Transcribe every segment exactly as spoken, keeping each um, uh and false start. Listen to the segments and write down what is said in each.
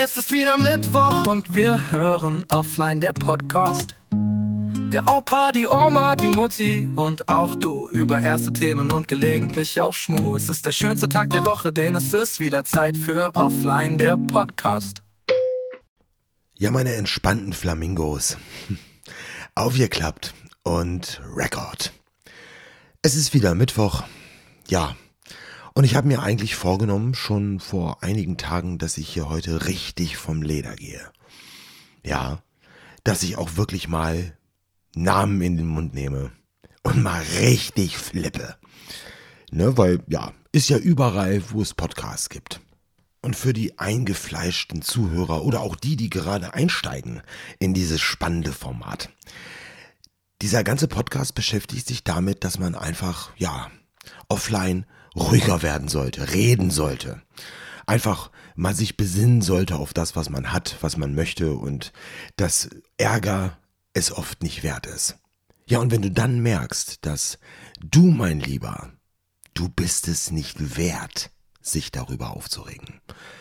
Es ist wieder Mittwoch und wir hören Offline, der Podcast. Der Opa, die Oma, die Mutti und auch du über erste Themen und gelegentlich auch Schmu. Es ist der schönste Tag der Woche, denn es ist wieder Zeit für Offline, der Podcast. Ja, meine entspannten Flamingos. Aufgeklappt und Rekord. Es ist wieder Mittwoch. Ja. Und ich habe mir eigentlich vorgenommen, schon vor einigen Tagen, dass ich hier heute richtig vom Leder gehe. Ja, dass ich auch wirklich mal Namen in den Mund nehme und mal richtig flippe. Ne, weil, ja, ist ja überall, wo es Podcasts gibt. Und für die eingefleischten Zuhörer oder auch die, die gerade einsteigen in dieses spannende Format. Dieser ganze Podcast beschäftigt sich damit, dass man einfach, ja, offline ruhiger werden sollte, reden sollte. Einfach mal sich besinnen sollte auf das, was man hat, was man möchte und dass Ärger es oft nicht wert ist. Ja, und wenn du dann merkst, dass du, mein Lieber, du bist es nicht wert, sich darüber aufzuregen,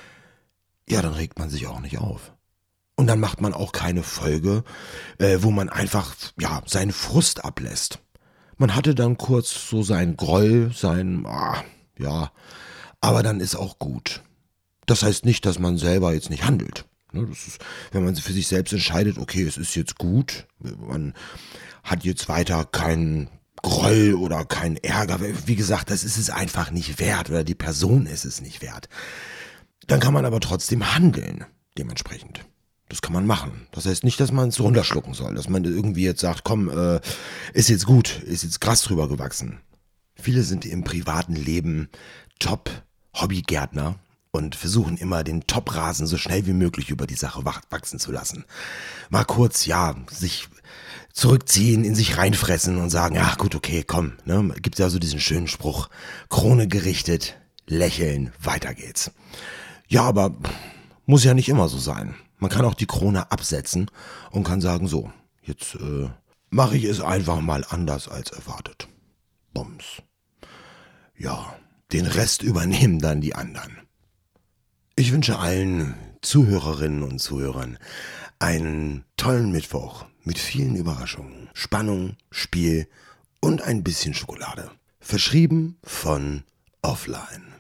ja, dann regt man sich auch nicht auf. Und dann macht man auch keine Folge, äh, wo man einfach, ja, seinen Frust ablässt. Man hatte dann kurz so seinen Groll, sein, ah, ja, aber dann ist auch gut. Das heißt nicht, dass man selber jetzt nicht handelt. Das ist, wenn man für sich selbst entscheidet, okay, es ist jetzt gut, man hat jetzt weiter keinen Groll oder keinen Ärger. Wie gesagt, das ist es einfach nicht wert oder die Person ist es nicht wert. Dann kann man aber trotzdem handeln, dementsprechend. Das kann man machen. Das heißt nicht, dass man es runterschlucken soll, dass man irgendwie jetzt sagt, komm, äh, ist jetzt gut, ist jetzt Gras drüber gewachsen. Viele sind im privaten Leben Top-Hobbygärtner und versuchen immer den Top-Rasen so schnell wie möglich über die Sache wachsen zu lassen. Mal kurz, ja, sich zurückziehen, in sich reinfressen und sagen, ja gut, okay, komm, ne, gibt ja so diesen schönen Spruch, Krone gerichtet, lächeln, weiter geht's. Ja, aber muss ja nicht immer so sein. Man kann auch die Krone absetzen und kann sagen, so, jetzt äh, mache ich es einfach mal anders als erwartet. Bums. Ja, den Rest übernehmen dann die anderen. Ich wünsche allen Zuhörerinnen und Zuhörern einen tollen Mittwoch mit vielen Überraschungen, Spannung, Spiel und ein bisschen Schokolade. Verschrieben von Offline.